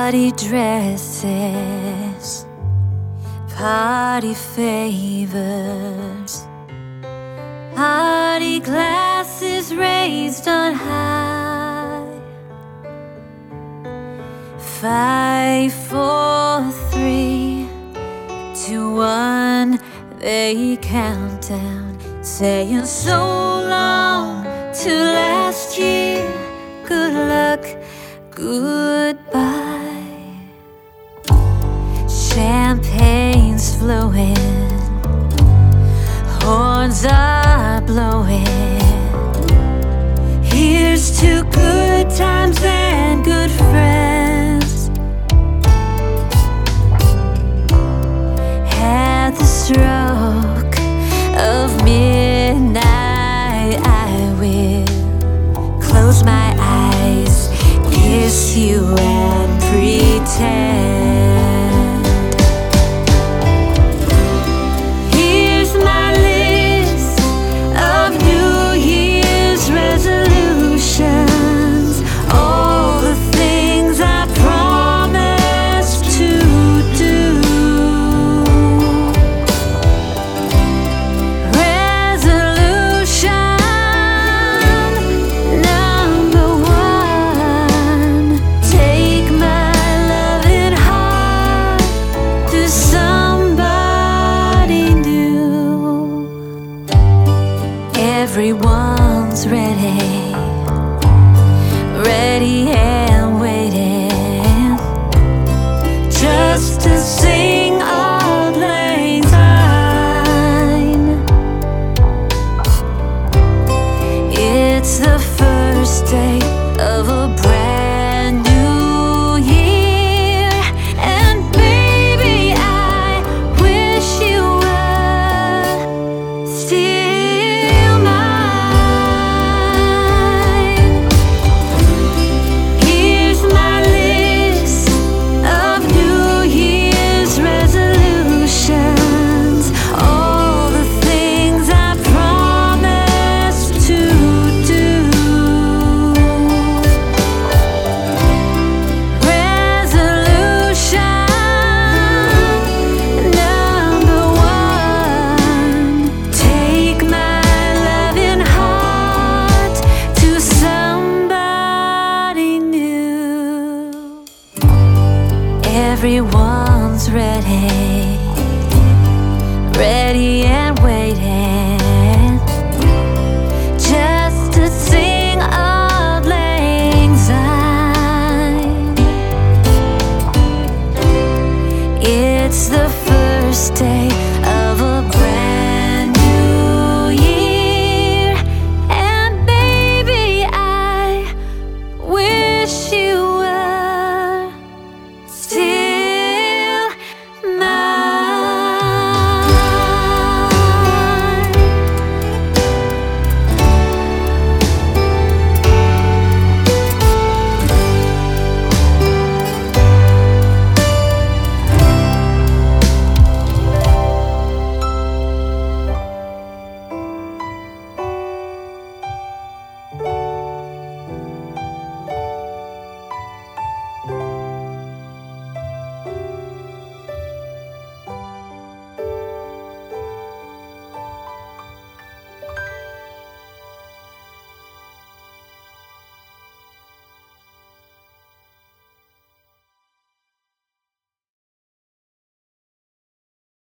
party dresses, party favors, party glasses raised on high. 5, 4, 3, 2, 1, they count down, saying so long to last year. Good luck, goodbye. Champagne's flowing, horns are blowing. Here's to good times and good friends. At the stroke of midnight, I will close my eyes, kiss you and pretend. Here's my list of New Year's resolutions, all the things I promised to do. Everyone's ready, ready and waiting, just to sing Auld Lang Syne. It's the first day of a brand new year, and baby, I wish you were still. Everyone's ready, ready and